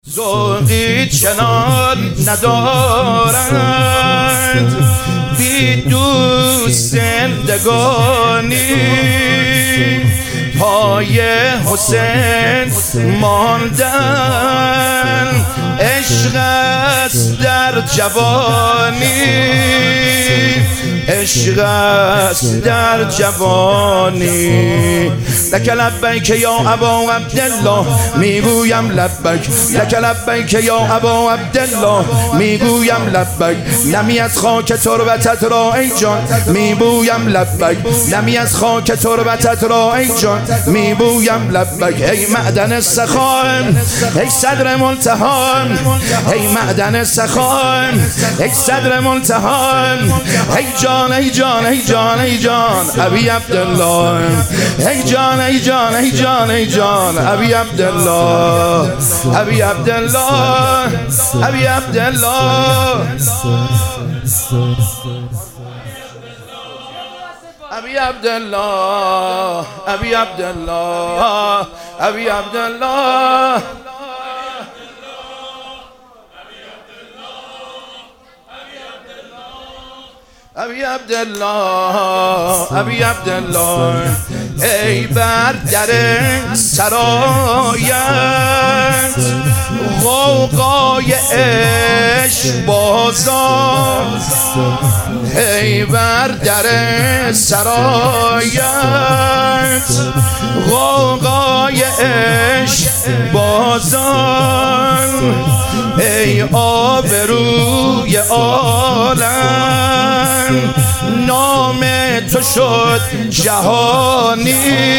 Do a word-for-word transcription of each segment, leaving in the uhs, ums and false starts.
ذوقی چنان ندارند بی دوست زندگانی پای حسین ماندن عشق است در جوانی عشق است در جوانی لک لبیک یا ابا عبدالله میگویم لبیک لک لبیک یا ابا عبدالله میگویم لبیک نمی از خاک تربتت را ای جان میبویم لبیک نمی از خاک تربتت را ای جان میبویم لبیک ای معدن سخان ای صدر ملتهان ای معدن سخان ای صدر ملتهان ای جان ای جان ای جان ای جان ابی عبدالله ای جان ای جان ای جان ای جان ابی عبدالله ابی عبدالله ابی عبدالله ابی عبدالله ابی عبدالله ابی عبدالله ابی عبدالله ابی عبدالله ای بر در سرایت غوغای عشق بازار ای بر در سرایت غوغای عشق بازار ای آبروی عالم نام تو شد جهانی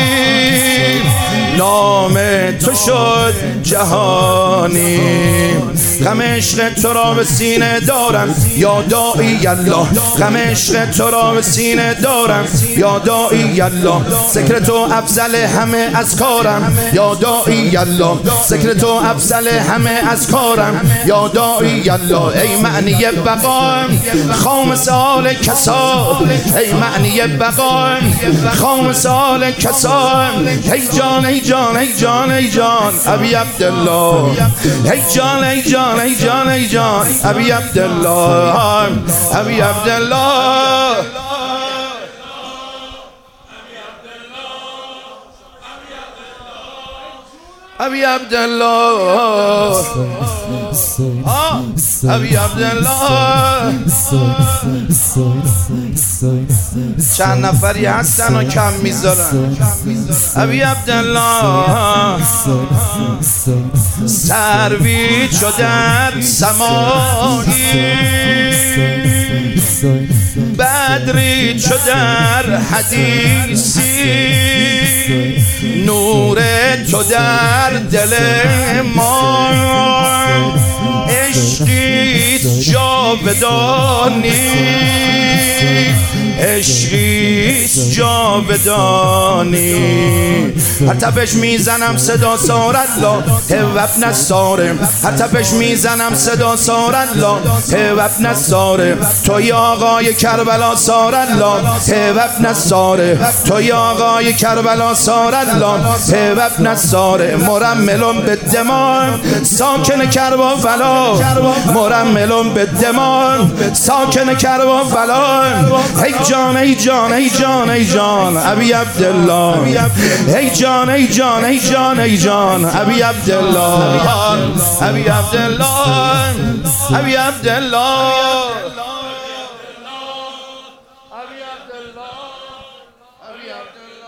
نام تو شد جهانی غم عشق تو را به سینه دارم یا داعی الله غم عشق تو را به سینه دارم یا داعی الله ذکر تو افضل همه از کارم یا داعی الله ذکر تو افضل همه از کارم یا داعی الله ای معنی بقام خام سال کسا ای معنی بقام خام سال کسا ای جان ای جان ای جان ای جان ابی عبدالله ای جان ای جان ای جان ای جان ابی عبدالله ابی عبدالله ابی عبدالله ابی عبدالله چند نفری هستن و کم میذارن ابی عبدالله سروی چو در سمایی بدری چو در حدیثی نور تو در دل ما عشقیست جاودانی عشقیست جاودانی هر تپش میزنم صدا سار الله هو نصاره هر تپش میزنم صدا سار الله هو نصاره توی آقای کربلا سار الله هو نصاره توی آقای کربلا سار الله هو نصاره مرملون به دمان ساکن کربلا فلا مرملون به دمان ساکن کربلا فلا ای جان ای جان ای جان ای جان ابی عبدالله ای جان ای جان ای جان ای جان ابی عبدالله ابی عبدالله ابی عبدالله ابی عبدالله ابی عبدالله